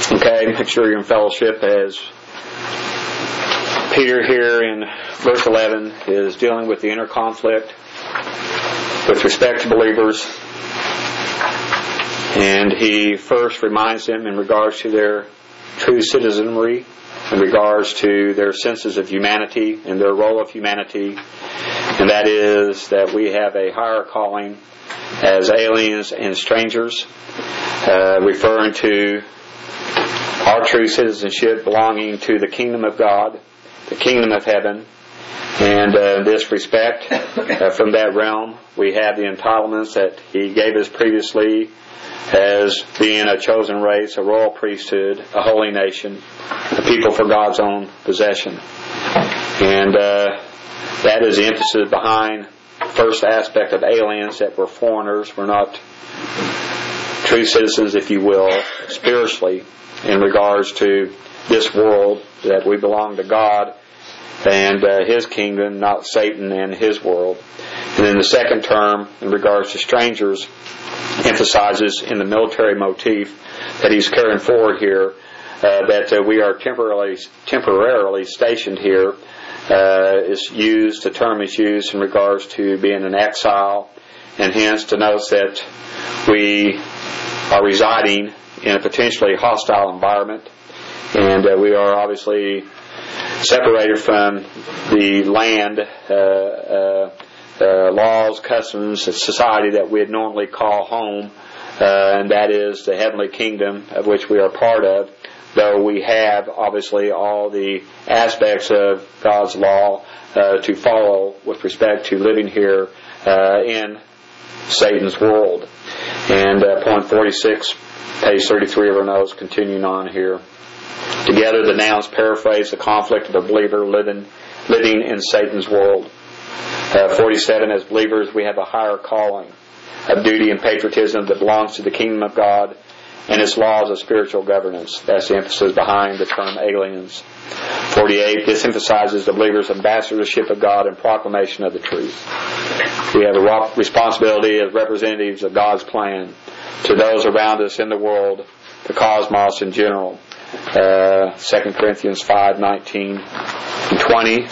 Okay, make sure you're in fellowship as Peter here in verse 11 is dealing with the inner conflict with respect to believers. And he first reminds them in regards to their true citizenry, in regards to their senses of humanity and their role of humanity. And that is that we have a higher calling as aliens and strangers, referring to our true citizenship belonging to the kingdom of God, the kingdom of heaven. And in this respect, from that realm, we have the entitlements that He gave us previously as being a chosen race, a royal priesthood, a holy nation, a people for God's own possession. And that is the emphasis behind the first aspect of aliens, that we're foreigners. We're not true citizens, if you will, spiritually, in regards to this world, that we belong to God and His kingdom, not Satan and his world. And then the second term, in regards to strangers, emphasizes in the military motif that he's carrying forward here, that we are temporarily stationed here. The term is used in regards to being an exile, and hence denotes that we are residing in a potentially hostile environment, and we are obviously separated from the land, laws, customs, society that we'd normally call home, and that is the heavenly kingdom of which we are part of, though we have obviously all the aspects of God's law to follow with respect to living here in Satan's world. And point 46, page 33 of our notes, continuing on here. Together, the nouns paraphrase the conflict of a believer living in Satan's world. 47, as believers, we have a higher calling of duty and patriotism that belongs to the kingdom of God and its laws of spiritual governance. That's the emphasis behind the term aliens. 48, this emphasizes the believer's ambassadorship of God and proclamation of the truth. We have a responsibility as representatives of God's plan to those around us in the world, the cosmos in general. 2 Corinthians 5:19 and 20.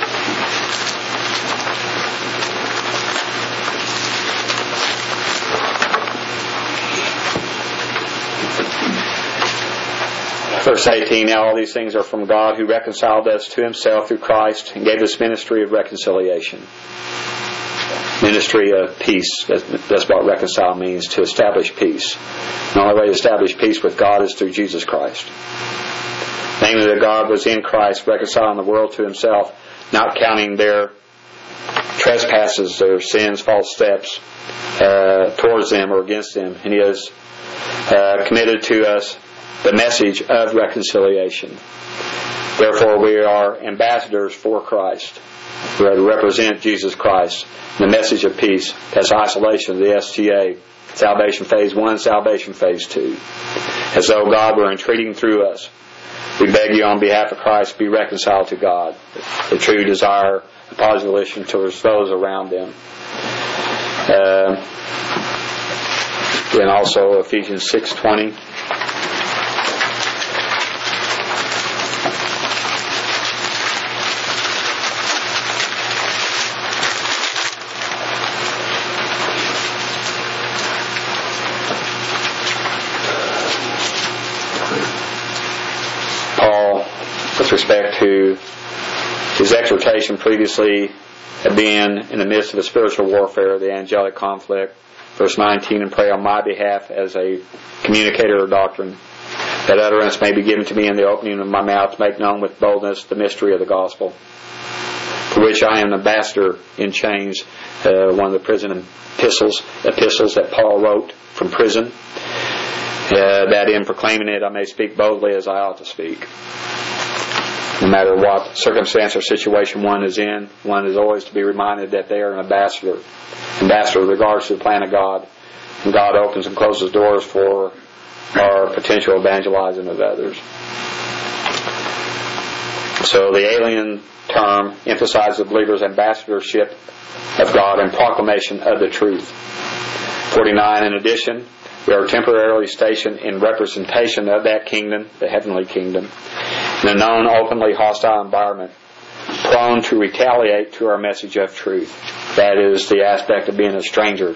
Verse 18, now all these things are from God, who reconciled us to Himself through Christ and gave us ministry of reconciliation. Ministry of peace. That's what reconcile means, to establish peace. The only way to establish peace with God is through Jesus Christ. Namely, that God was in Christ, reconciling the world to Himself, not counting their trespasses, their sins, false steps towards them or against them. And He has committed to us the message of reconciliation. Therefore, we are ambassadors for Christ. We are to represent Jesus Christ. The message of peace, that's isolation, the STA, salvation phase 1, salvation phase 2. As though God were entreating through us. We beg you on behalf of Christ, be reconciled to God. The true desire, the positive relation towards those around them. Then also Ephesians 6:20. With respect to his exhortation previously of being in the midst of a spiritual warfare, the angelic conflict. Verse 19, and pray on my behalf as a communicator of doctrine, that utterance may be given to me in the opening of my mouth to make known with boldness the mystery of the gospel, for which I am an ambassador in chains. One of the prison epistles that Paul wrote from prison, that in proclaiming it I may speak boldly as I ought to speak. No matter what circumstance or situation one is in, one is always to be reminded that they are an ambassador. Ambassador in regards to the plan of God. And God opens and closes doors for our potential evangelizing of others. So the alien term emphasizes the believer's ambassadorship of God and proclamation of the truth. 49, in addition, We are temporarily stationed in representation of that kingdom, the heavenly kingdom, in a known, openly hostile environment, prone to retaliate to our message of truth. That is the aspect of being a stranger.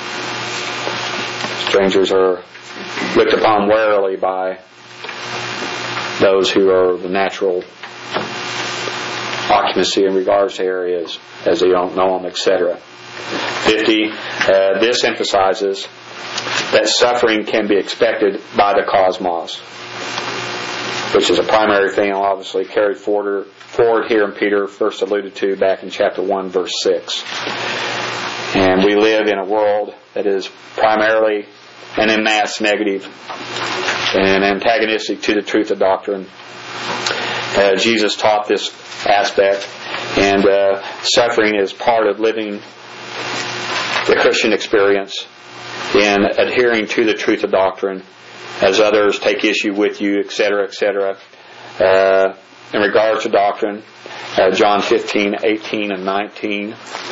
Strangers are looked upon warily by those who are the natural occupancy in regards to areas, as they don't know them, etc. 50. This emphasizes that suffering can be expected by the cosmos, which is a primary thing obviously carried forward here in Peter first alluded to back in chapter 1 verse 6. And we live in a world that is primarily and en masse negative and antagonistic to the truth of doctrine. Jesus taught this aspect, and suffering is part of living the Christian experience in adhering to the truth of doctrine as others take issue with you, etc., etc. In regards to doctrine, John 15, 18, and 19.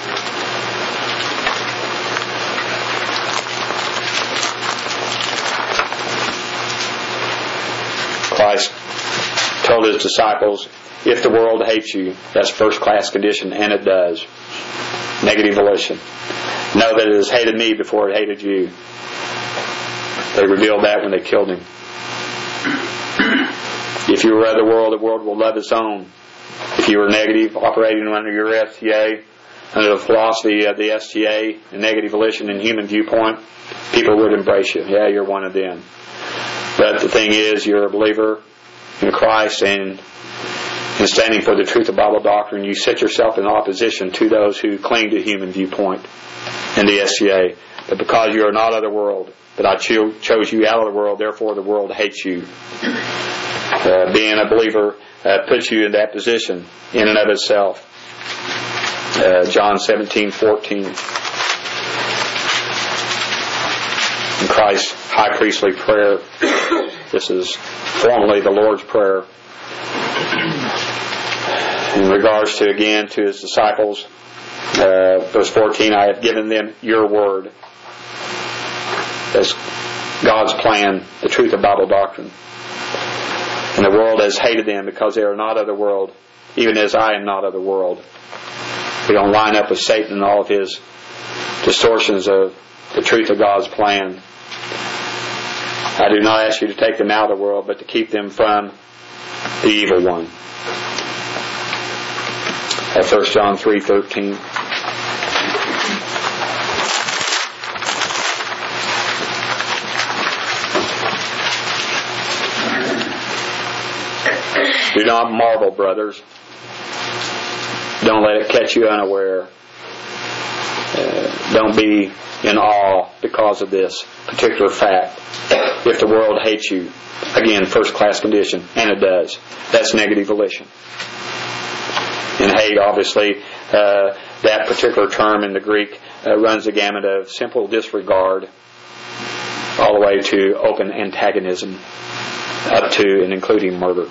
Christ told his disciples, if the world hates you, that's first class condition, and it does. Negative volition. Know that it has hated me before it hated you. They revealed that when they killed him. If you were of the world will love its own. If you were negative, operating under your STA, under the philosophy of the STA and negative volition and human viewpoint, people would embrace you. Yeah, you're one of them. But the thing is, you're a believer in Christ, and in standing for the truth of Bible doctrine, you set yourself in opposition to those who cling to human viewpoint and the STA. But because you are not of the world, but I chose you out of the world, therefore the world hates you. Being a believer puts you in that position in and of itself. John 17:14. In Christ's high priestly prayer, this is formally the Lord's Prayer. In regards to, again, to his disciples, verse 14, I have given them your word. That's God's plan, the truth of Bible doctrine. And the world has hated them because they are not of the world, even as I am not of the world. We don't line up with Satan and all of his distortions of the truth of God's plan. I do not ask you to take them out of the world, but to keep them from the evil one. 1 John 3:13. Do not marvel, brothers. Don't let it catch you unaware. Don't be in awe because of this particular fact. If the world hates you, again, first class condition, and it does. That's negative volition. And hate, obviously, that particular term in the Greek runs the gamut of simple disregard all the way to open antagonism, up to and including murder,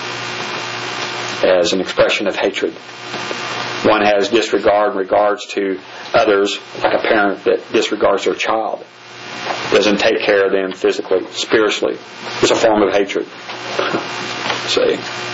as an expression of hatred. One has disregard in regards to others, like a parent that disregards their child, doesn't take care of them physically, spiritually. It's a form of hatred. See?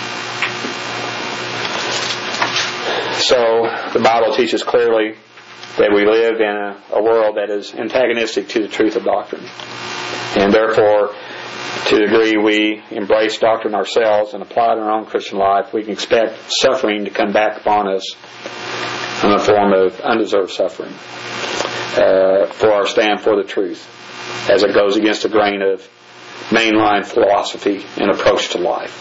So the Bible teaches clearly that we live in a world that is antagonistic to the truth of doctrine. And therefore, to the degree we embrace doctrine ourselves and apply it in our own Christian life, we can expect suffering to come back upon us in the form of undeserved suffering for our stand for the truth, as it goes against the grain of mainline philosophy and approach to life.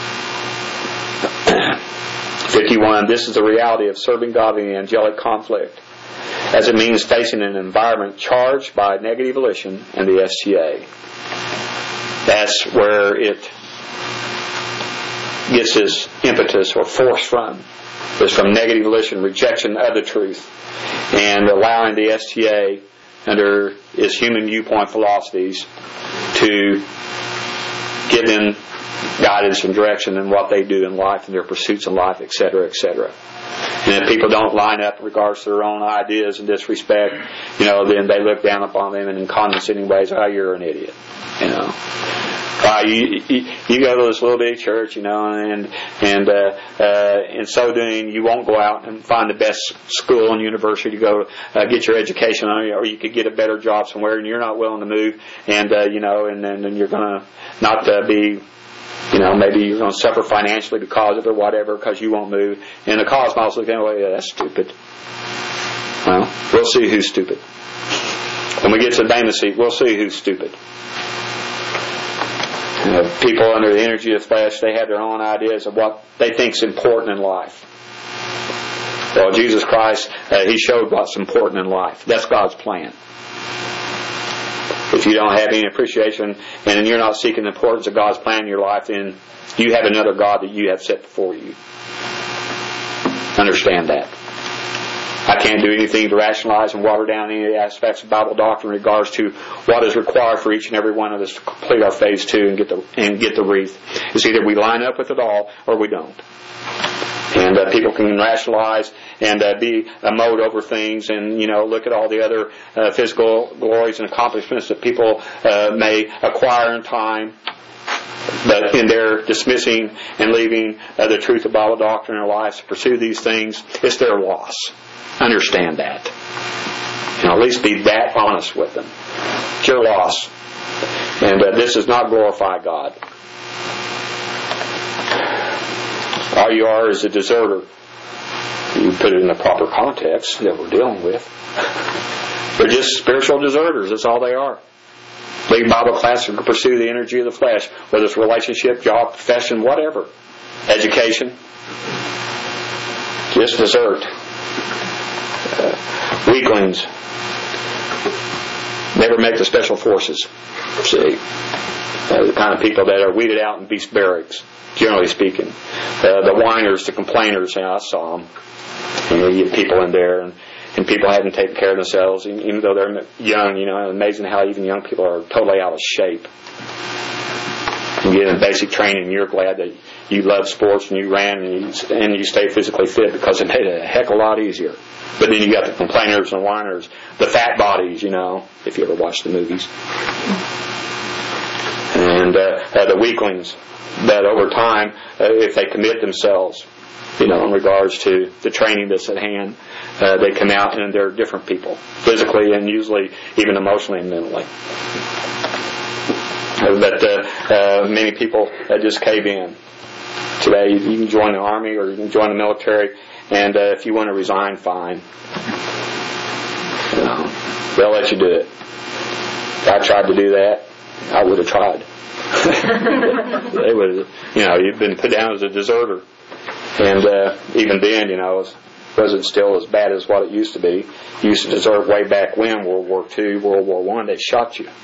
51. This is the reality of serving God in the angelic conflict, as it means facing an environment charged by negative volition and the STA. That's where it gets its impetus or force from, is from negative volition, rejection of the truth, and allowing the STA under its human viewpoint philosophies to give them guidance and direction in what they do in life and their pursuits in life, etc., etc. And if people don't line up in regards to their own ideas and disrespect, then they look down upon them and in condescending ways, oh, you're an idiot, You go to this little bitty church, and in so doing, you won't go out and find the best school and university to go get your education on, or you could get a better job somewhere, and you're not willing to move, and then you're going to not be, maybe you're going to suffer financially because of it or whatever, because you won't move. And the cosmos looking at it, that's stupid. Well, we'll see who's stupid. When we get to the Bema seat, we'll see who's stupid. People under the energy of the flesh, they have their own ideas of what they think is important in life. Well, Jesus Christ, He showed what's important in life. That's God's plan. If you don't have any appreciation and you're not seeking the importance of God's plan in your life, then you have another God that you have set before you. Understand that. I can't do anything to rationalize and water down any aspects of Bible doctrine in regards to what is required for each and every one of us to complete our phase 2 and get the wreath. It's either we line up with it all or we don't. And people can rationalize and be a mode over things, and look at all the other physical glories and accomplishments that people may acquire in time. But in their dismissing and leaving the truth of Bible doctrine in their lives to pursue these things, it's their loss. Understand that. At least be that honest with them. It's your loss. And this does not glorify God. All you are is a deserter. You put it in the proper context that we're dealing with. They're just spiritual deserters. That's all they are. Leave Bible class and pursue the energy of the flesh, whether it's relationship, job, profession, whatever. Education. Just desert. Weaklings. Never make the special forces. See? The kind of people that are weeded out in beast barracks, generally speaking. The whiners, the complainers, I saw them. You get people in there, and people haven't taken care of themselves, even though they're young. Amazing how even young people are totally out of shape. You get in basic training, and you're glad that you love sports and you ran and you stay physically fit because it made it a heck of a lot easier. But then you got the complainers and whiners, the fat bodies, if you ever watch the movies. And the weaklings that over time, if they commit themselves, in regards to the training that's at hand, they come out and they're different people, physically and usually even emotionally and mentally. But many people just cave in. Today, you can join the army or you can join the military, and if you want to resign, fine. They'll let you do it. If I tried to do that, I would have tried. They would, you've been put down as a deserter. And even then, it wasn't still as bad as what it used to be. You used to desert way back when, World War II, World War I, they shot you.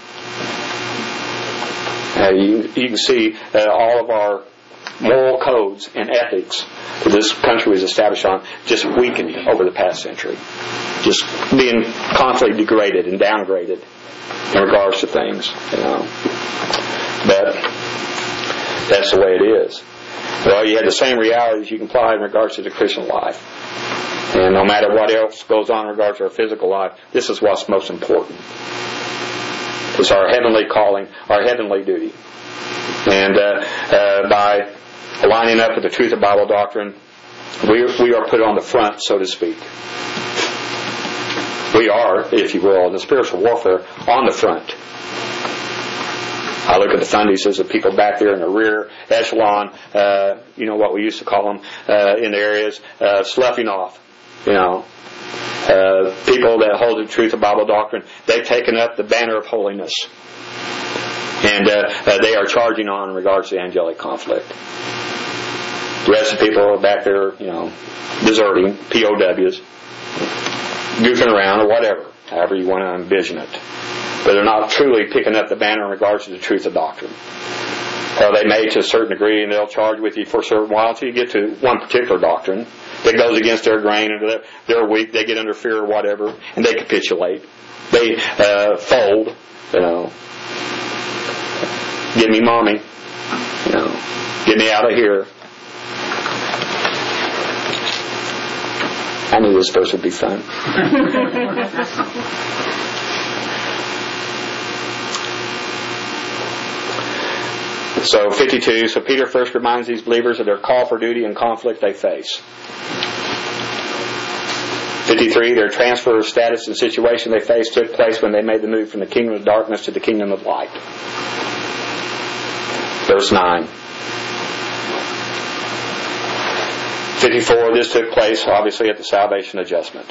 You can see all of our moral codes and ethics that this country was established on just weakened over the past century. Just being constantly degraded and downgraded in regards to things. But that's the way it is. Well, you have the same realities you can apply in regards to the Christian life. And no matter what else goes on in regards to our physical life, this is what's most important. It's our heavenly calling, our heavenly duty. And by lining up with the truth of Bible doctrine, we are put on the front, so to speak. We are, if you will, in the spiritual warfare, on the front. I look at the Sundays as the people back there in the rear echelon, what we used to call them in the areas, sloughing off. People that hold the truth of Bible doctrine, they've taken up the banner of holiness. And they are charging on in regards to the angelic conflict. The rest of the people are back there, deserting, POWs, goofing around or whatever, however you want to envision it. But they're not truly picking up the banner in regards to the truth of doctrine. They may to a certain degree, and they'll charge with you for a certain while until you get to one particular doctrine that goes against their grain, and they're weak, they get under fear or whatever, and they capitulate. They fold, Give me mommy, get me out of here. I knew this verse would be fun. So 52, so Peter first reminds these believers of their call for duty and conflict they face. 53, their transfer of status and situation they faced took place when they made the move from the kingdom of darkness to the kingdom of light. Verse 9. 54, this took place obviously at the salvation adjustment.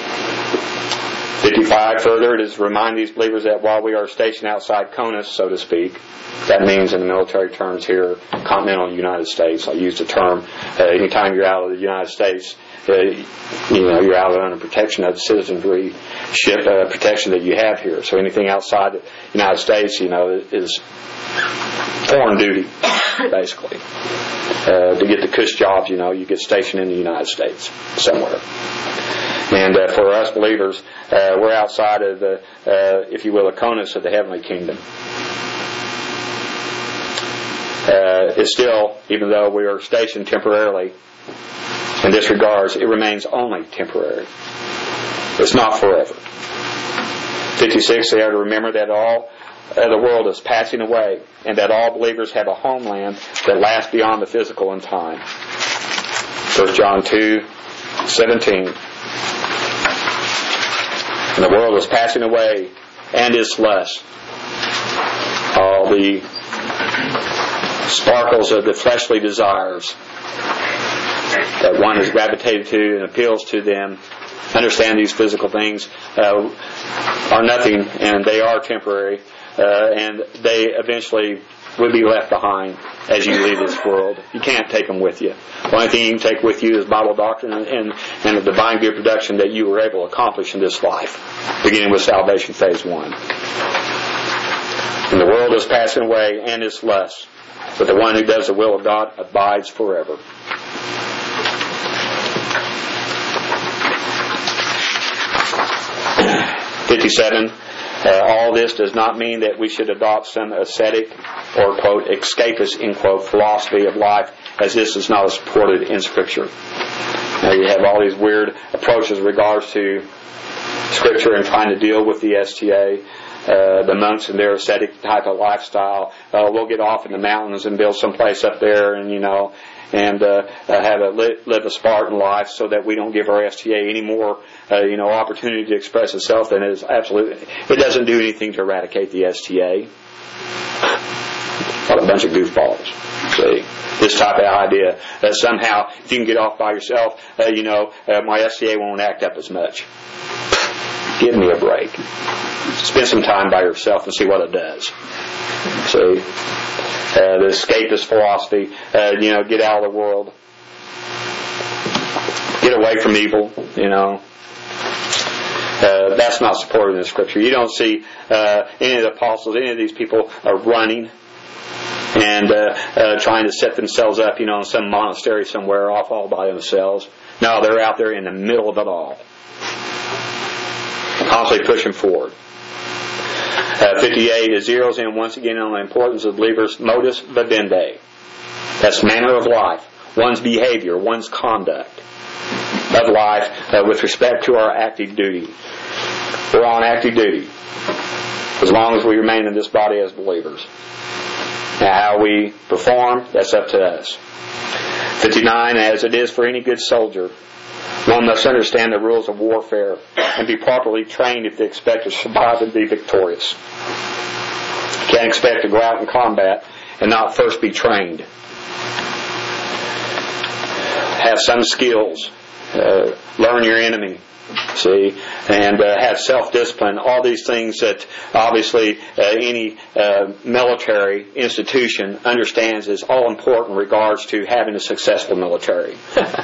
55, further, it is to remind these believers that while we are stationed outside CONUS, so to speak, that means in the military terms here, continental United States. I use the term, anytime you're out of the United States, you're out under protection of the citizenry protection that you have here. So anything outside the United States, is foreign duty, basically. To get the cush jobs, you get stationed in the United States somewhere. And for us believers, we're outside of the, if you will, the CONUS of the heavenly kingdom. It's still, even though we are stationed temporarily in this regards, it remains only temporary. It's not forever. 56, they are to remember that all the world is passing away, and that all believers have a homeland that lasts beyond the physical in time. 1 John 2:17. And the world is passing away, and its lust. All the sparkles of the fleshly desires that one is gravitated to and appeals to them. Understand these physical things are nothing, and they are temporary, and they eventually will be left behind as you leave this world. You can't take them with you. The only thing you can take with you is Bible doctrine and the divine good production that you were able to accomplish in this life, beginning with salvation phase 1. And the world is passing away, and its lust, but the one who does the will of God abides forever. All this does not mean that we should adopt some ascetic or, quote, escapist, end quote, philosophy of life, as this is not supported in Scripture. Now you have all these weird approaches in regards to Scripture and trying to deal with the STA. The monks and their ascetic type of lifestyle. We'll get off in the mountains and build someplace up there, and live a Spartan life, so that we don't give our STA any more opportunity to express itself. And it doesn't do anything to eradicate the STA. What a bunch of goofballs. See, this type of idea that somehow if you can get off by yourself, my STA won't act up as much. Give me a break. Spend some time by yourself and see what it does. See, the escapist philosophy, get out of the world, get away from evil. That's not supported in the Scripture. You don't see any of the apostles, any of these people are running and trying to set themselves up, in some monastery somewhere off all by themselves. No, they're out there in the middle of it all, constantly pushing forward. 58 is zeroes in once again on the importance of believers' modus vivendi. That's manner of life, one's behavior, one's conduct of life with respect to our active duty. We're on active duty as long as we remain in this body as believers. Now how we perform, that's up to us. 59, as it is for any good soldier, one must understand the rules of warfare and be properly trained if they expect to survive and be victorious. You can't expect to go out in combat and not first be trained. Have some skills. Learn your enemy. See, and have self-discipline. All these things that obviously any military institution understands is all important in regards to having a successful military.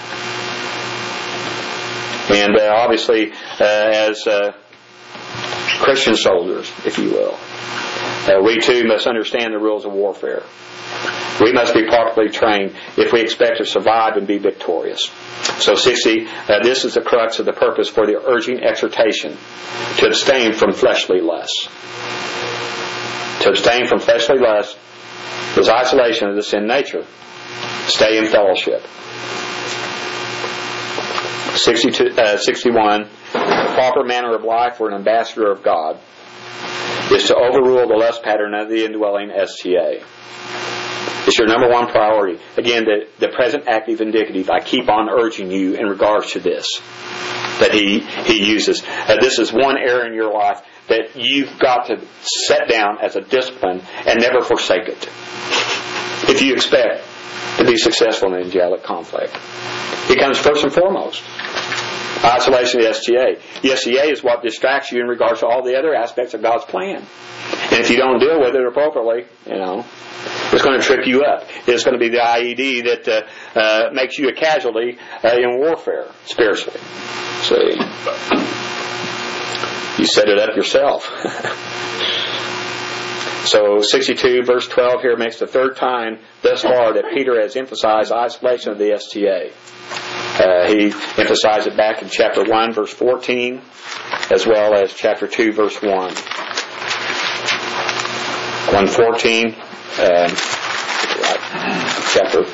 And obviously, as Christian soldiers, if you will, we too must understand the rules of warfare. We must be properly trained if we expect to survive and be victorious. So 60, this is the crux of the purpose for the urging exhortation to abstain from fleshly lusts. To abstain from fleshly lusts is isolation of the sin nature. Stay in fellowship. 61, the proper manner of life for an ambassador of God is to overrule the lust pattern of the indwelling STA. It's your number one priority. Again, the present active indicative, I keep on urging you in regards to this, that he uses. This is one area in your life that you've got to set down as a discipline and never forsake it if you expect to be successful in angelic conflict. It comes first and foremost. Isolation of the STA. The STA is what distracts you in regards to all the other aspects of God's plan. And if you don't deal with it appropriately, it's going to trip you up. It's going to be the IED that makes you a casualty in warfare, spiritually. See? You set it up yourself. So 62 verse 12 here makes the third time thus far that Peter has emphasized isolation of the STA. He emphasized it back in chapter 1 verse 14 as well as chapter 2 verse 1. 1:14 chapter.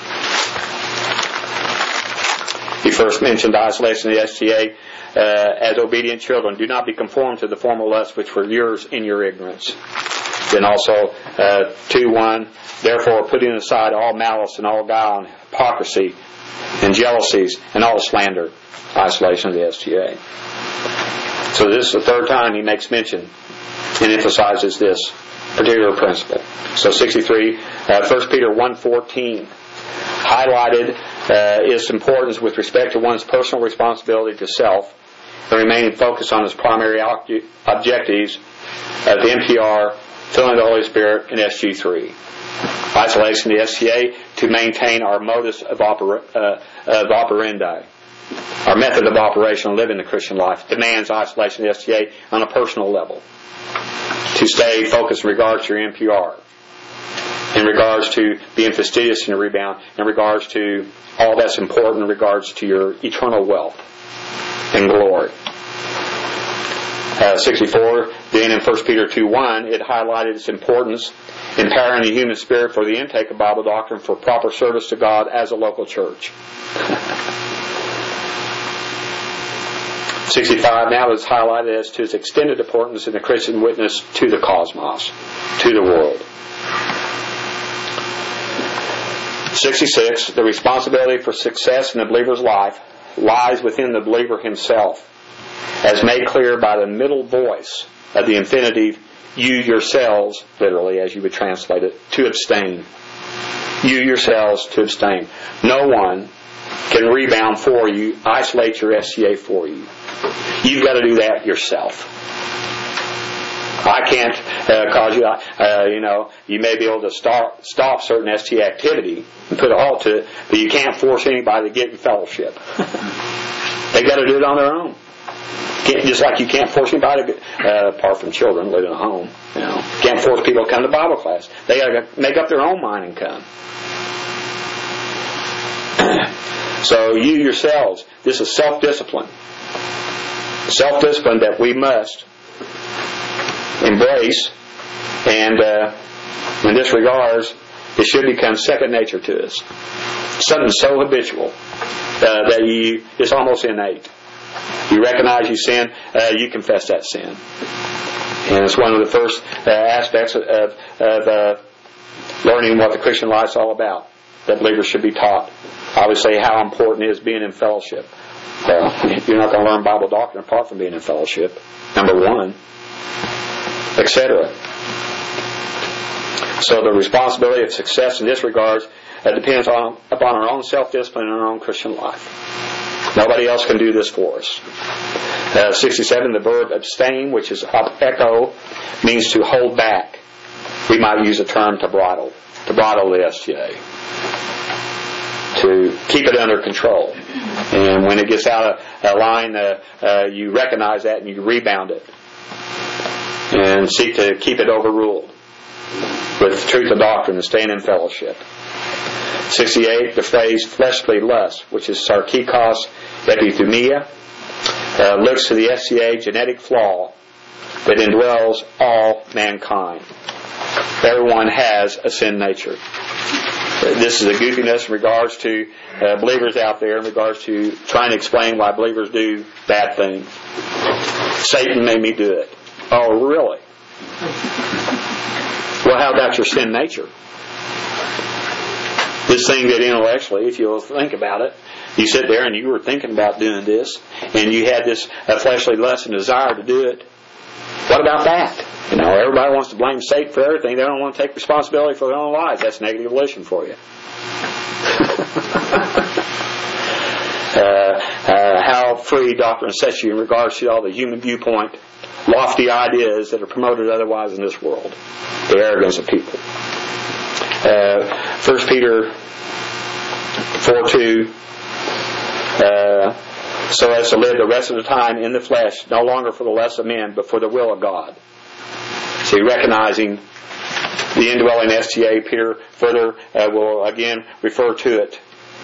He first mentioned isolation of the STA as obedient children. Do not be conformed to the former lusts which were yours in your ignorance. Then also 2:1, therefore putting aside all malice and all guile and hypocrisy and jealousies and all slander, isolation of the STA. So this is the third time he makes mention and emphasizes this particular principle. So 63, 1 Peter 1:14 highlighted its importance with respect to one's personal responsibility to self and remaining focused on his primary objectives of the NPR, filling the Holy Spirit, and SG3. Isolation of the STA to maintain our modus of operandi. Our method of operation living the Christian life demands isolation of the STA on a personal level. To stay focused in regards to your NPR, in regards to being fastidious in your rebound, in regards to all that's important in regards to your eternal wealth and glory. 64, then in 1 Peter 2:1, it highlighted its importance in empowering the human spirit for the intake of Bible doctrine for proper service to God as a local church. 65 now is highlighted as to its extended importance in the Christian witness to the cosmos, to the world. 66, the responsibility for success in the believer's life lies within the believer himself, as made clear by the middle voice of the infinitive, you yourselves, literally as you would translate it, to abstain. You yourselves to abstain. No one can rebound for you, isolate your SCA for you. You've got to do that yourself. I can't cause you, you may be able to stop certain ST activity and put a halt to it, but you can't force anybody to get in fellowship. They got to do it on their own. Just like you can't force anybody, apart from children living at home, can't force people to come to Bible class. They got to make up their own mind and come. So you yourselves, this is self-discipline. Self-discipline that we must embrace, and in this regards, it should become second nature to us. Something so habitual that it's almost innate. You recognize you sin, you confess that sin. And it's one of the first aspects of learning what the Christian life's all about, that believers should be taught. Obviously, how important it is being in fellowship. You're not going to learn Bible doctrine apart from being in fellowship, number one, etc. So the responsibility of success in this regard depends upon our own self-discipline and our own Christian life. Nobody else can do this for us. 67, the verb abstain, which is echo, means to hold back. We might use the term to bridle the STA. To keep it under control. And when it gets out of line, you recognize that and you rebound it. And seek to keep it overruled with truth of doctrine and staying in fellowship. 68, the phrase fleshly lust, which is sarkikos epithumia, looks to the SCA genetic flaw that indwells all mankind. Everyone has a sin nature. This is a goofiness in regards to believers out there, in regards to trying to explain why believers do bad things. Satan made me do it. Oh, really? Well, how about your sin nature? This thing that intellectually, if you'll think about it, you sit there and you were thinking about doing this, and you had this fleshly lust and desire to do it. What about that? You know, everybody wants to blame Satan for everything. They don't want to take responsibility for their own lives. That's negative volition for you. How free doctrine sets you in regards to all the human viewpoint, lofty ideas that are promoted otherwise in this world. The arrogance of people. 1 Peter 4:2. So as to live the rest of the time in the flesh, no longer for the lust of men, but for the will of God. See, recognizing the indwelling STA, Peter further will again refer to it,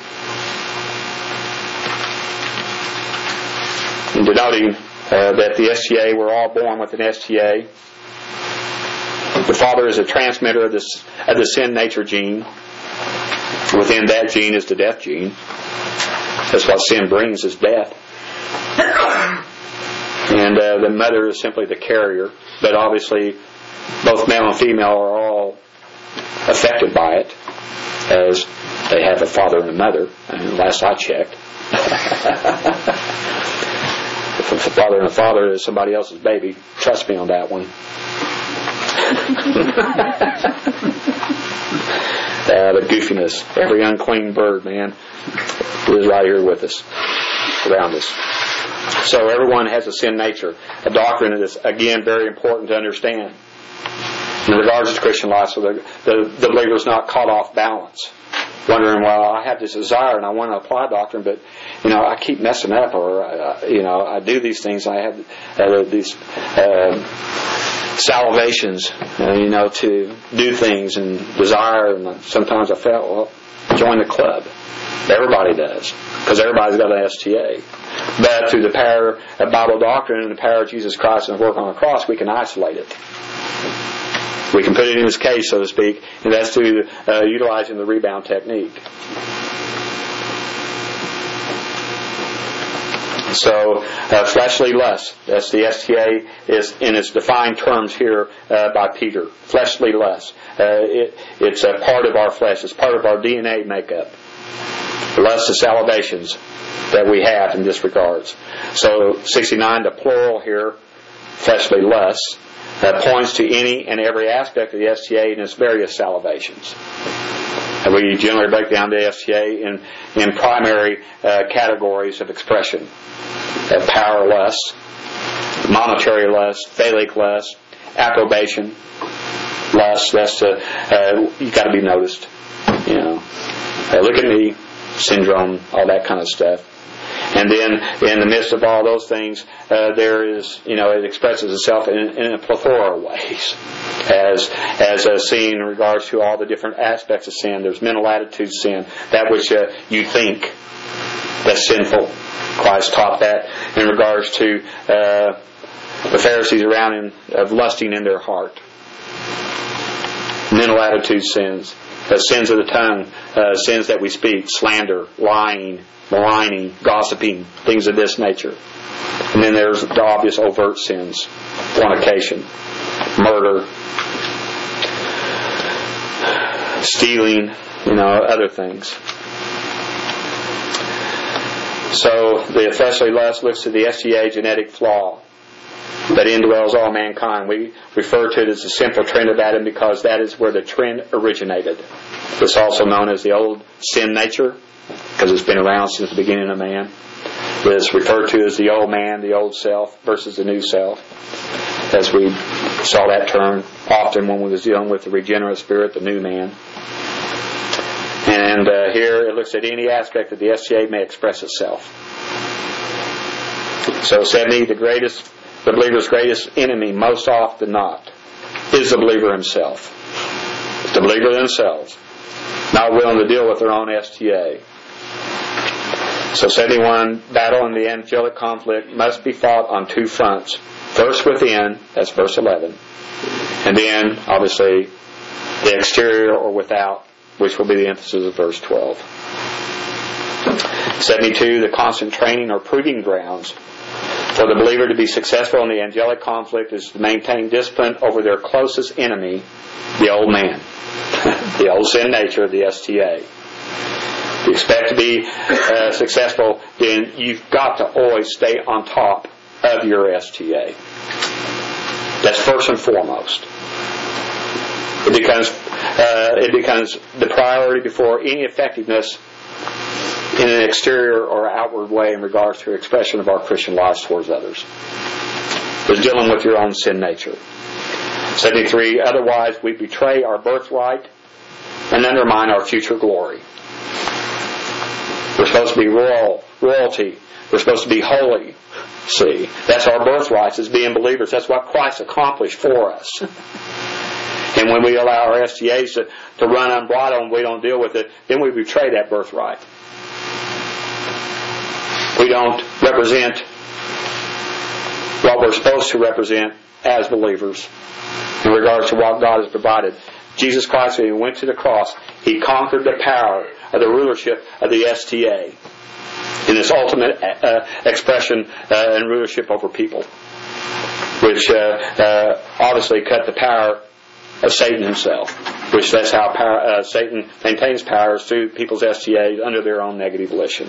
in denoting that the STA, we're all born with an STA. The father is a transmitter of the sin nature gene. Within that gene is the death gene. That's what sin brings, is death. And the mother is simply the carrier. But obviously, both male and female are all affected by it, as they have a father and a mother. And last I checked. If a father and a father is somebody else's baby, trust me on that one. The goofiness. Every unclean bird, man, is right here with us, around us. So everyone has a sin nature. A doctrine that is, again, very important to understand. In regards to Christian life, so the believer is not caught off balance, wondering, well, I have this desire and I want to apply doctrine, but I keep messing up, or I do these things. I have these salivations, to do things and desire, and sometimes I felt, well, join the club. Everybody does, because everybody's got an STA. But through the power of Bible doctrine and the power of Jesus Christ and the work on the cross, we can isolate it. We can put it in His case, so to speak, and that's through utilizing the rebound technique. So, fleshly lust, that's the STA, is in its defined terms here by Peter. Fleshly lust. It's a part of our flesh. It's part of our DNA makeup. Lust is salivations that we have in this regards. So, 69, the plural here, fleshly lust, points to any and every aspect of the STA and its various salivations. And we generally break down the STA in primary categories of expression. Power lust, monetary lust, phallic lust, approbation lust. That's you got to be noticed. Look at me syndrome, all that kind of stuff. And then, in the midst of all those things, there is, it expresses itself in a plethora of ways, as seen in regards to all the different aspects of sin. There's mental attitude sin, that which you think that's sinful. Christ taught that in regards to the Pharisees around Him, of lusting in their heart. Mental attitude sins, sins of the tongue, sins that we speak, slander, lying, maligning, gossiping, things of this nature. And then there's the obvious overt sins, fornication, murder, stealing, other things. So the fleshly lust looks to the STA genetic flaw that indwells all mankind. We refer to it as the simple trend of Adam because that is where the trend originated. It's also known as the old sin nature, because it's been around since the beginning of man. It's referred to as the old man, the old self, versus the new self, as we saw that term often when we was dealing with the regenerate spirit, the new man. And here it looks at any aspect that the STA may express itself. So 70, the believer's greatest enemy, most often not, is the believer himself. It's the believer themselves, not willing to deal with their own STA. So 71, battle and the angelic conflict must be fought on two fronts. First within, that's verse 11. And then, obviously, the exterior or without, which will be the emphasis of verse 12. 72, the constant training or proving grounds for the believer to be successful in the angelic conflict is to maintain discipline over their closest enemy, the old man, the old sin nature of the STA. If you expect to be successful, then you've got to always stay on top of your STA. That's first and foremost. It becomes the priority before any effectiveness in an exterior or outward way in regards to the expression of our Christian lives towards others. It's dealing with your own sin nature. 73, otherwise we betray our birthright and undermine our future glory. We're supposed to be royalty. We're supposed to be holy. See, that's our birthrights as being believers. That's what Christ accomplished for us. And when we allow our STAs to run unbridled and we don't deal with it, then we betray that birthright. We don't represent what we're supposed to represent as believers in regards to what God has provided. Jesus Christ, when He went to the cross, He conquered the power of the rulership of the STA in its ultimate expression and rulership over people, which obviously cut the power of Satan himself, which that's how Satan maintains power through people's STAs under their own negative volition.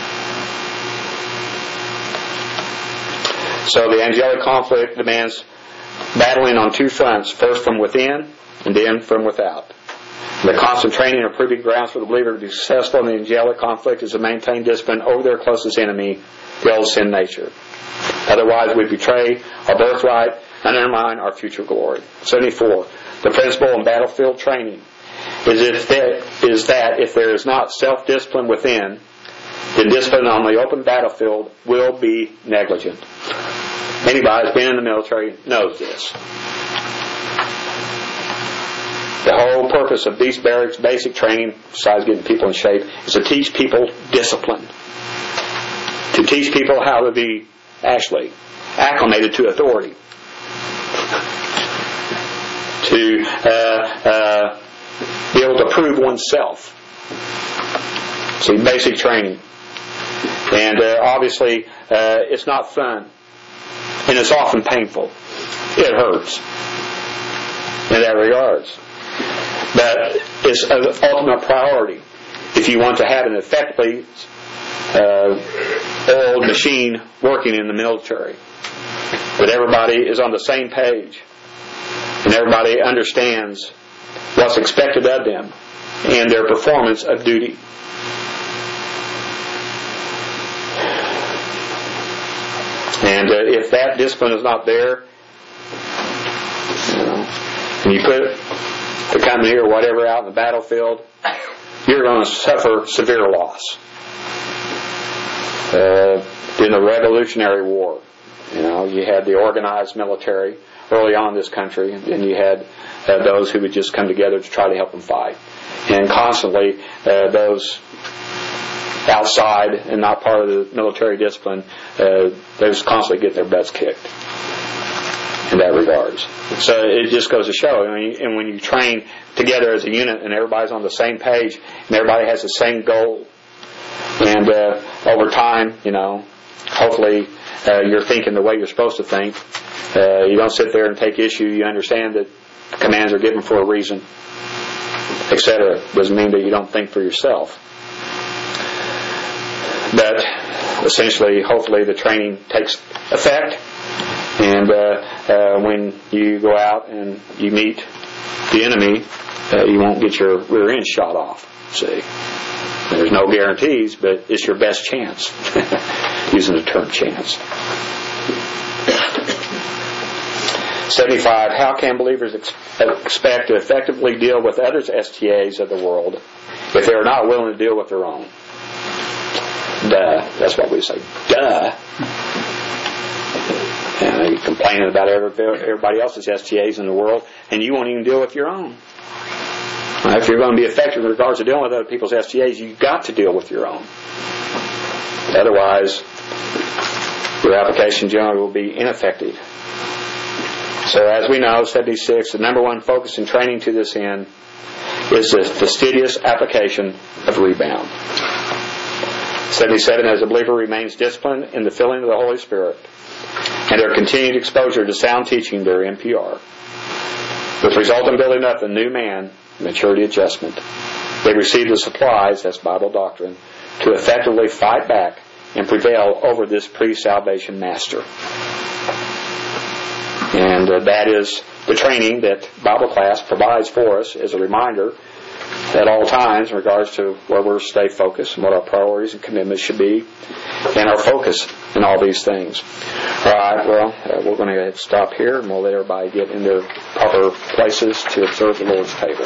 So the angelic conflict demands battling on two fronts, first from within and then from without. The constant training or proving grounds for the believer to be successful in the angelic conflict is to maintain discipline over their closest enemy, the old sin nature. Otherwise we betray our birthright and undermine our future glory. 74. The principle in battlefield training is that if there is not self-discipline within, then discipline on the open battlefield will be negligent. Anybody who's been in the military knows this. The whole purpose of Beast Barracks basic training, besides getting people in shape, is to teach people discipline. To teach people how to be actually acclimated to authority. To be able to prove oneself. See, basic training. And obviously, it's not fun. And it's often painful. It hurts. In that regards. But it's an ultimate priority. If you want to have an effectively oiled machine working in the military, that everybody is on the same page and everybody understands what's expected of them and their performance of duty. And if that discipline is not there, and you put the company or whatever out in the battlefield, you're going to suffer severe loss. In the Revolutionary War, you had the organized military early on in this country, and you had those who would just come together to try to help them fight. And constantly, those outside and not part of the military discipline, they was constantly getting their butts kicked in that regards. So it just goes to show, and when you train together as a unit and everybody's on the same page and everybody has the same goal, and over time, hopefully you're thinking the way you're supposed to think. You don't sit there and take issue. You understand that commands are given for a reason, etc. Doesn't mean that you don't think for yourself. But essentially, hopefully the training takes effect, and when you go out and you meet the enemy, you won't get your rear end shot off. See, there's no guarantees, but it's your best chance. Using the term chance. 75. How can believers expect to effectively deal with others' STAs of the world if they are not willing to deal with their own? Duh. That's what we say. Duh. And you're complaining about everybody else's STAs in the world, and you won't even deal with your own. If you're going to be effective in regards to dealing with other people's STAs, you've got to deal with your own. Otherwise, your application generally will be ineffective. So as we know, 76, the number one focus in training to this end is the fastidious application of rebound. 77, as a believer remains disciplined in the filling of the Holy Spirit and their continued exposure to sound teaching, their NPR, with result in building up the new man, maturity adjustment. They receive the supplies, that's Bible doctrine, to effectively fight back and prevail over this pre-salvation master. And that is the training that Bible class provides for us as a reminder at all times in regards to where we're stay focused and what our priorities and commitments should be and our focus in all these things. All right, well, we're going to stop here and we'll let everybody get in their proper places to observe the Lord's table.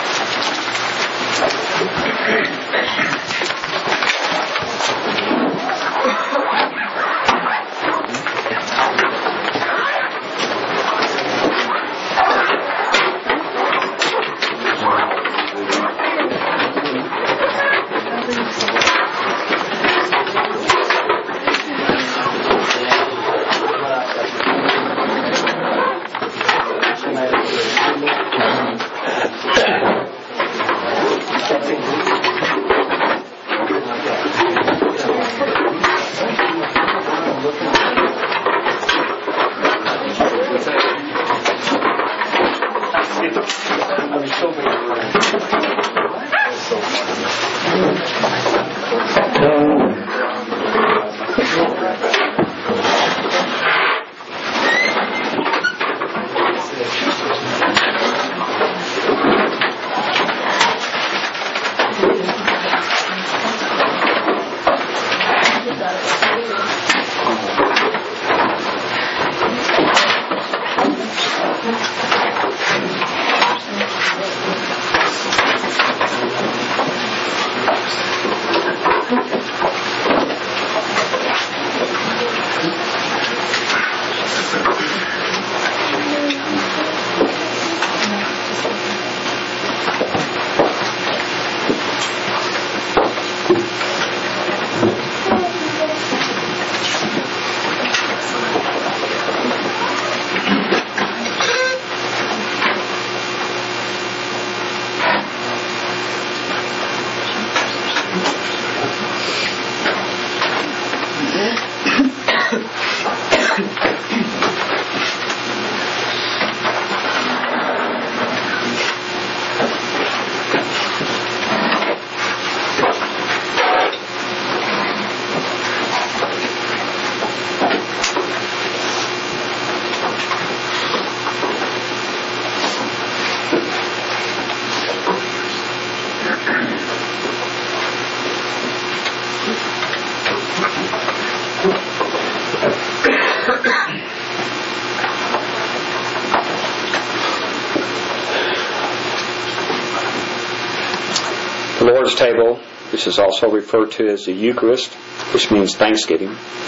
The Lord's table, which is also referred to as the Eucharist, which means Thanksgiving,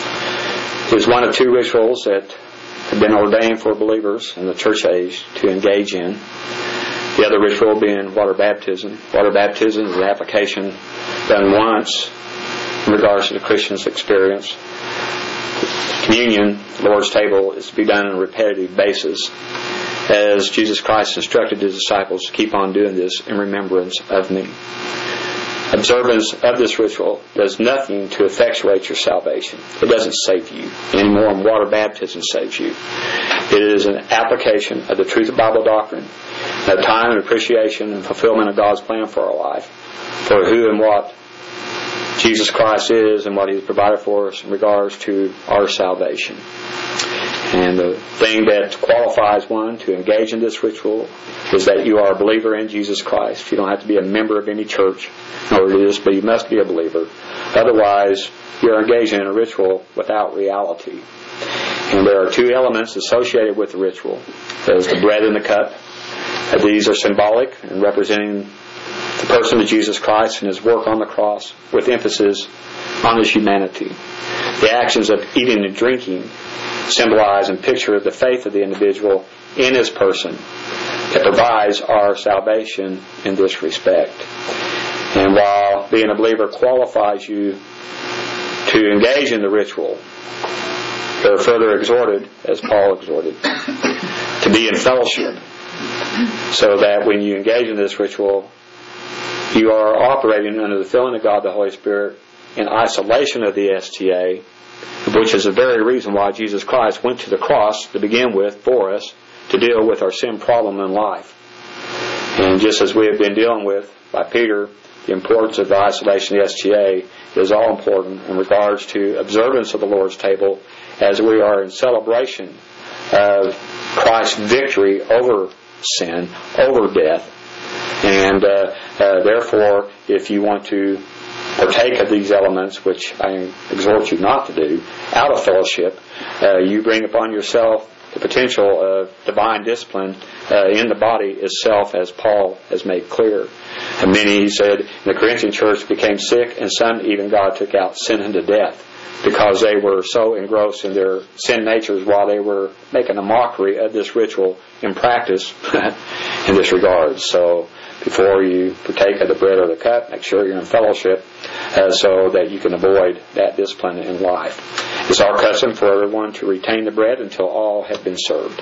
is one of two rituals that have been ordained for believers in the church age to engage in. The other ritual being water baptism. Water baptism is an application done once in regards to the Christian's experience. Communion, the Lord's table, is to be done on a repetitive basis, as Jesus Christ instructed His disciples to keep on doing this in remembrance of me. Observance of this ritual does nothing to effectuate your salvation. It doesn't save you any more than water baptism saves you. It is an application of the truth of Bible doctrine, a time and appreciation and fulfillment of God's plan for our life, for who and what Jesus Christ is and what He has provided for us in regards to our salvation. And the thing that qualifies one to engage in this ritual is that you are a believer in Jesus Christ. You don't have to be a member of any church in order to do this, but you must be a believer. Otherwise, you're engaging in a ritual without reality. And there are two elements associated with the ritual. There's the bread and the cup. These are symbolic and representing the person of Jesus Christ and His work on the cross, with emphasis on His humanity. The actions of eating and drinking symbolize and picture the faith of the individual in His person that provides our salvation in this respect. And while being a believer qualifies you to engage in the ritual, you're further exhorted, as Paul exhorted, to be in fellowship, so that when you engage in this ritual, you are operating under the filling of God, the Holy Spirit, in isolation of the STA, which is the very reason why Jesus Christ went to the cross to begin with for us, to deal with our sin problem in life. And just as we have been dealing with by Peter, the importance of the isolation of the STA is all important in regards to observance of the Lord's table, as we are in celebration of Christ's victory over sin, over death. And therefore, if you want to partake of these elements, which I exhort you not to do, out of fellowship, you bring upon yourself the potential of divine discipline in the body itself, as Paul has made clear. And many, he said, in the Corinthian church became sick, and some even God took out sin unto death, because they were so engrossed in their sin natures while they were making a mockery of this ritual in practice in this regard. So before you partake of the bread or the cup, make sure you're in fellowship so that you can avoid that discipline in life. It's our custom for everyone to retain the bread until all have been served.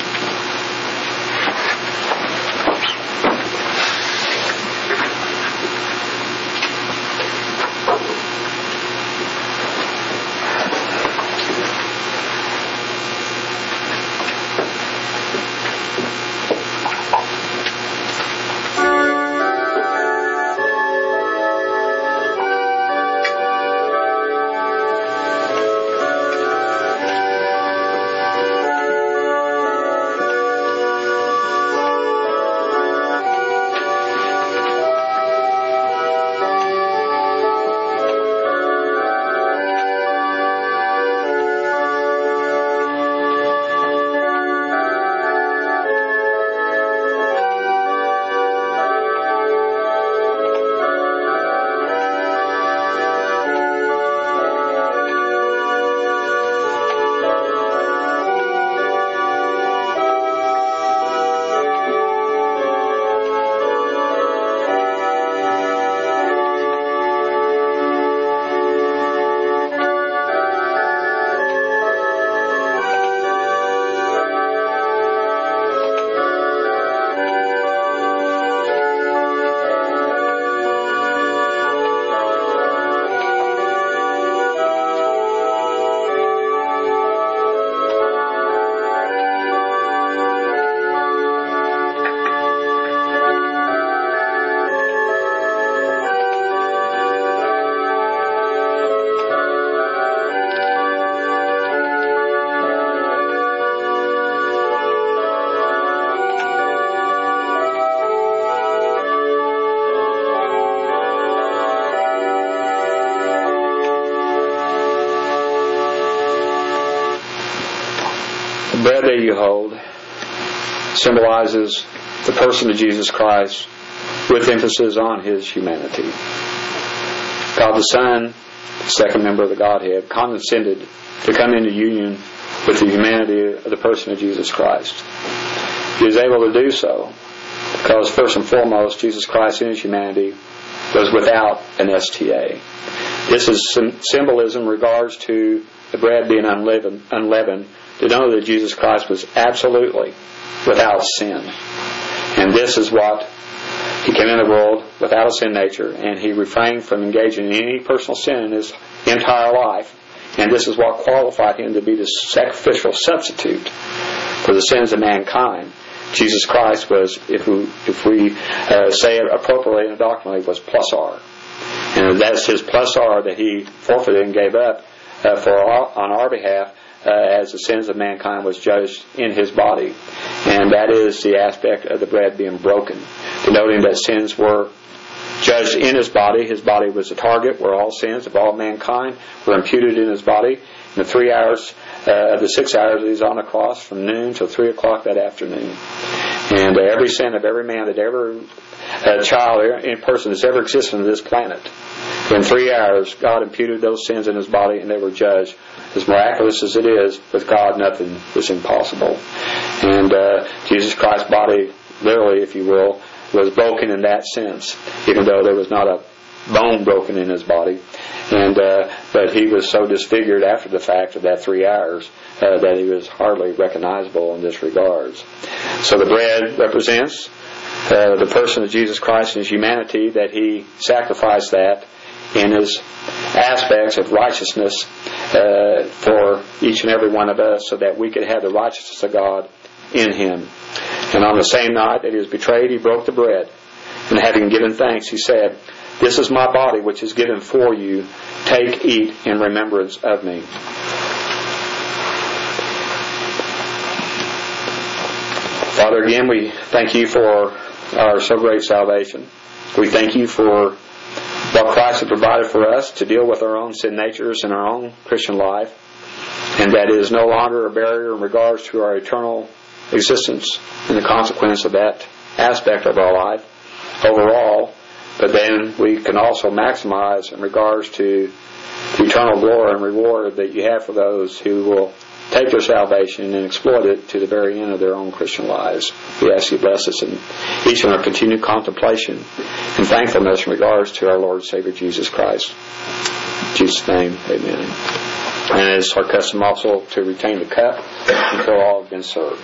The bread that you hold symbolizes the person of Jesus Christ with emphasis on His humanity. God the Son, the second member of the Godhead, condescended to come into union with the humanity of the person of Jesus Christ. He was able to do so because, first and foremost, Jesus Christ in His humanity was without an STA. This is symbolism in regards to the bread being unleavened, to know that Jesus Christ was absolutely without sin. And this is what He came in the world without a sin nature, and He refrained from engaging in any personal sin in His entire life. And this is what qualified Him to be the sacrificial substitute for the sins of mankind. Jesus Christ was, if we say it appropriately and doctrinally, was plus R. And that's His plus R that He forfeited and gave up on our behalf, as the sins of mankind was judged in His body. And that is the aspect of the bread being broken, denoting that sins were judged in His body. His body was the target where all sins of all mankind were imputed in His body. In the 3 hours of the 6 hours He was on the cross, from noon till 3 o'clock that afternoon. And every sin of every man that ever child, any person that's ever existed on this planet, in 3 hours God imputed those sins in His body, and they were judged. As miraculous as it is, with God nothing is impossible. And Jesus Christ's body, literally, if you will, was broken in that sense, even though there was not a bone broken in His body. And but He was so disfigured after the fact of that 3 hours that He was hardly recognizable in this regards. So the bread represents the person of Jesus Christ and His humanity, that He sacrificed that in His aspects of righteousness for each and every one of us, so that we could have the righteousness of God in Him. And on the same night that He was betrayed, He broke the bread, and having given thanks, He said, "This is my body which is given for you. Take, eat in remembrance of me." Father, again, we thank You for our so great salvation. We thank You for what Christ has provided for us to deal with our own sin natures in our own Christian life, and that is no longer a barrier in regards to our eternal existence and the consequence of that aspect of our life overall, but then we can also maximize in regards to the eternal glory and reward that You have for those who will take their salvation and exploit it to the very end of their own Christian lives. We ask You bless us in each of our continued contemplation and thankfulness in regards to our Lord and Savior Jesus Christ. In Jesus' name, amen. And it's our custom also to retain the cup until all have been served.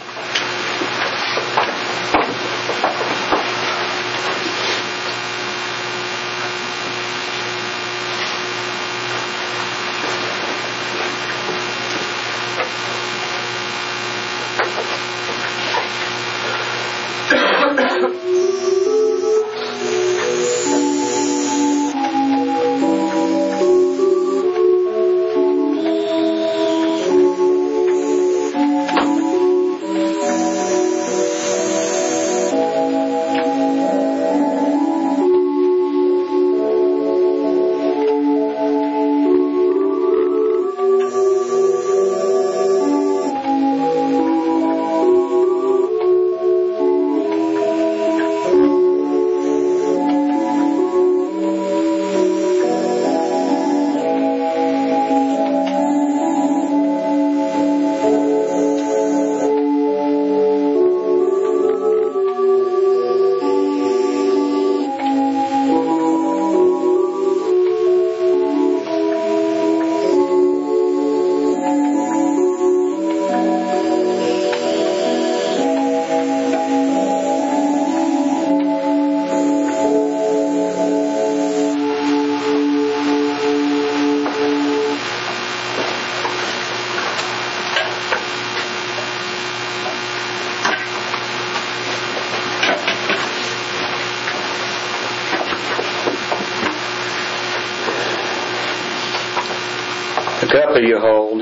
The cup that you hold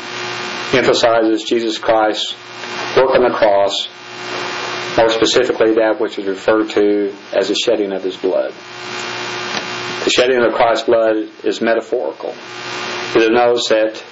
emphasizes Jesus Christ's work on the cross, more specifically that which is referred to as the shedding of His blood. The shedding of Christ's blood is metaphorical. It denotes that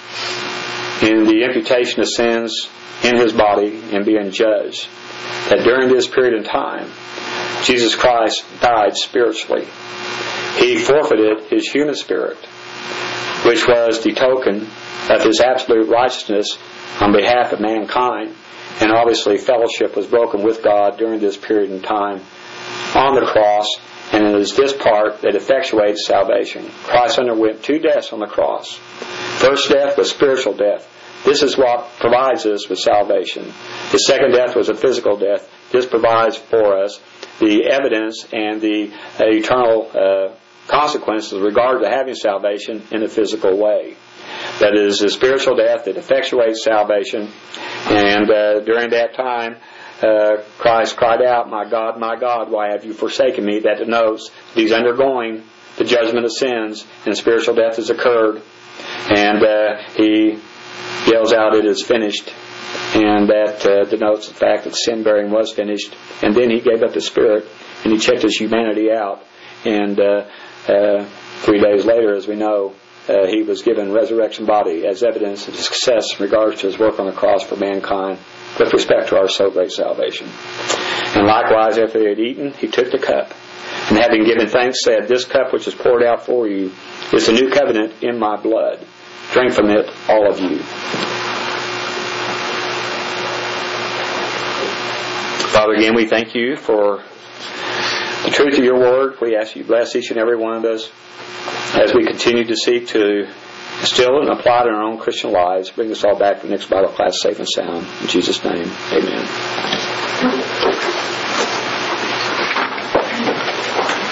in the imputation of sins in His body and being judged, that during this period of time, Jesus Christ died spiritually. He forfeited His human spirit, which was the token of His absolute righteousness on behalf of mankind, and obviously fellowship was broken with God during this period in time on the cross, and it is this part that effectuates salvation. Christ underwent 2 deaths on the cross. First death was spiritual death. This is what provides us with salvation. The second death was a physical death. This provides for us the evidence and the eternal consequences with regard to having salvation in a physical way. That is the spiritual death that effectuates salvation. And during that time, Christ cried out, my God, why have you forsaken me?" That denotes that He's undergoing the judgment of sins, and spiritual death has occurred. And He yells out, "It is finished." And that denotes the fact that sin bearing was finished. And then He gave up His spirit, and He checked His humanity out. And 3 days later, as we know, He was given resurrection body as evidence of His success in regards to His work on the cross for mankind with respect to our so great salvation. And likewise, after they had eaten, He took the cup, and having given thanks said, "This cup which is poured out for you is the new covenant in my blood. Drink from it, all of you." Father, again, we thank You for the truth of Your word. We ask You bless each and every one of us as we continue to seek to instill and apply it in our own Christian lives. Bring us all back to the next Bible class safe and sound. In Jesus' name, amen.